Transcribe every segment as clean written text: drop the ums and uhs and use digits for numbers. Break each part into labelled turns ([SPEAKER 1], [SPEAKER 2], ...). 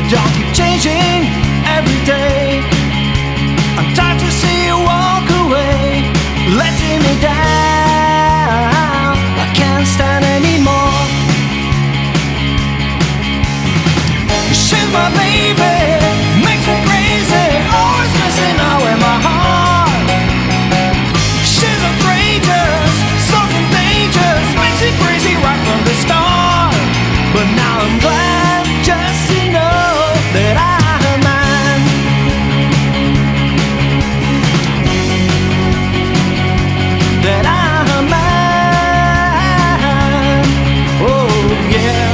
[SPEAKER 1] don't keep changing every day. I'm tired to see you walk away, letting me down. I can't stand anymore. She's my baby, makes me crazy, always messing out with my heart. She's outrageous, so contagious, makes me crazy right from the start. But now I'm glad just to know that I'm mine. That I'm mine. Oh yeah.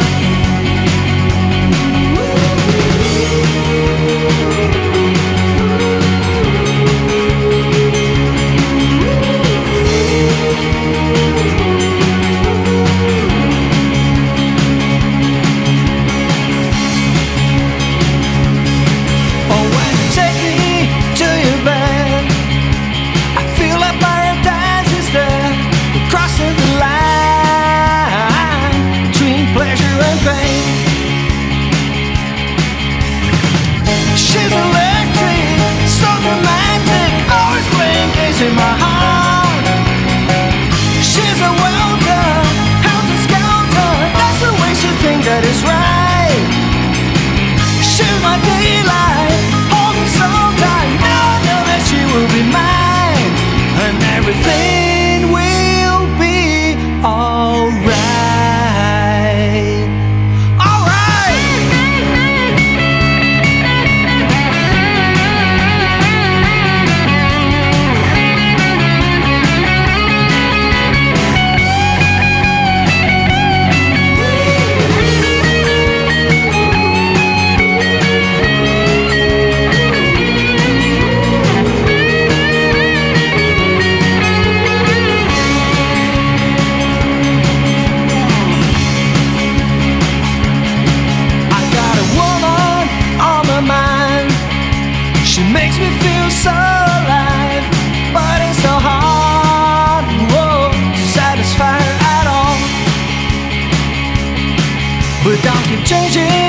[SPEAKER 1] She's electric, so romantic, always playing games in my heart. She's a welder, helter-skelter, that's the way she thinks that is right. She's my daylight, hold me so tight, now I know that she will be mine. And everything will be alright. She makes me feel so alive, but it's so hard, whoa, to satisfy her at all. But don't keep changing